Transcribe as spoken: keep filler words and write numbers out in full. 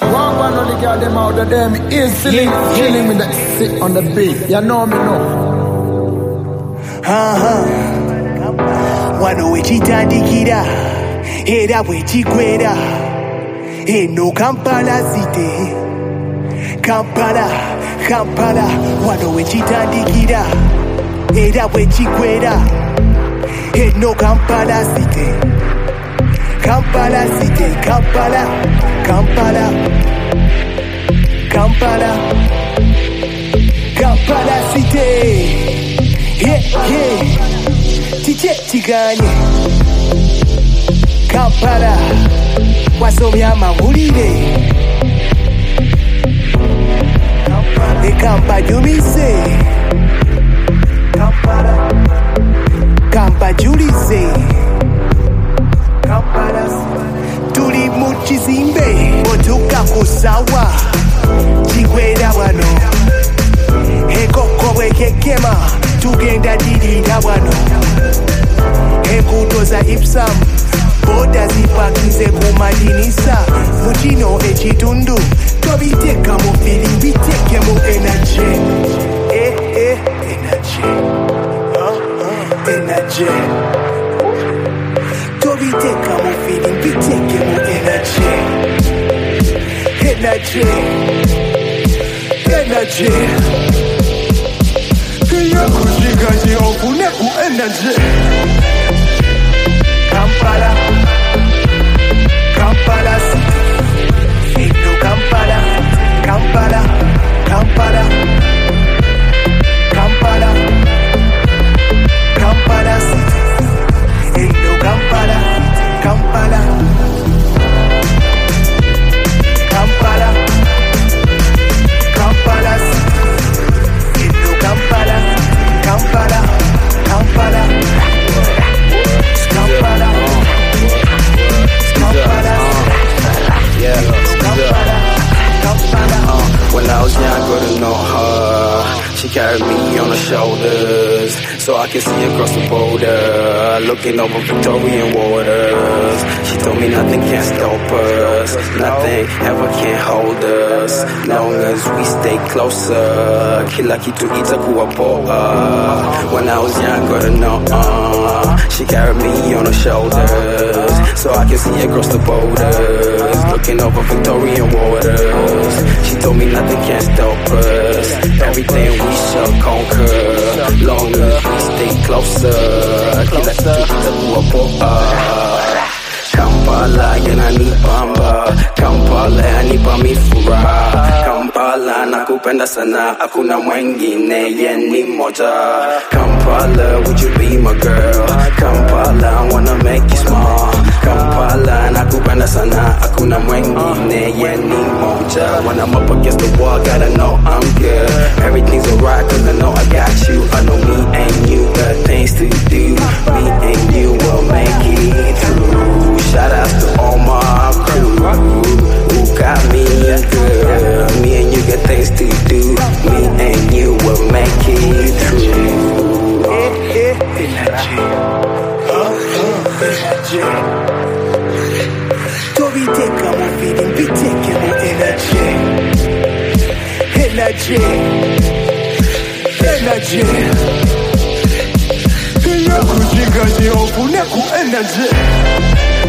One one only girl them out of them easily yeah, killing yeah. me that sit on the beat. You know me now. Uh-huh. Wano wechitandikira era wechikwera eno Kampala city Kampala Kampala wano wechitandikira era wechikwera eno Kampala city Kampala city Kampala Kampala Kampala Kampala city yeah yeah Tiche tiganye Kampala wasomya amawulire Kampala jumise Kampala Kampala julize Kampala tuli mu kizimbe otuuka ku ssaawa kikwera wano enkoko bwekekema tugenda dirira wano enguudo za Ipsam boda zipakize ku madinisa mu kino ekitundu tobiteeka mu feeling biteeke mu energy eh eh energy uh, uh, energy tobiteeka mu feeling biteeke mu energy energy energy Kujikaji ofune ku energy Kampala Kampala Eno Kampala Kampala Kampala Kampala Kampala Eno Kampala Kampala Kampala Kampala Eno Kampala Kampala Kampala Kampala Kampala yeah Kampala Kampala when I was young I couldn't know her she carried me on her shoulders so I can see across the border looking over Victorian waters she told me nothing can stop us nothing ever can hold us long as we stay closer kila kitu itakuwa poa when I was young I couldn't know uh, she carried me on her shoulders so I can see across the borders looking over Victorian waters she told me nothing can stop us everything we shall conquer long as we stay closer kila kitu itakuwa poa Kampala yananibamba Kampala yanipa mifuraha Kampala nakupenda sana hakuna mwengine yeye ni moja Kampala would you be my girl Kampala I wanna make you smile Kampala nakupenda sana hakuna mwengine yeye ni moja when I'm up against the wall gotta know I'm good everything's alright cause I know I got you I know me and you got things to do me and you will make it through shout out to all my crew who got me good. Me and you got things to do. Me and you will make it through. Energy. Energy. Toby take a more feeling, we take a more energy. Energy. Energy. Energy. Energy.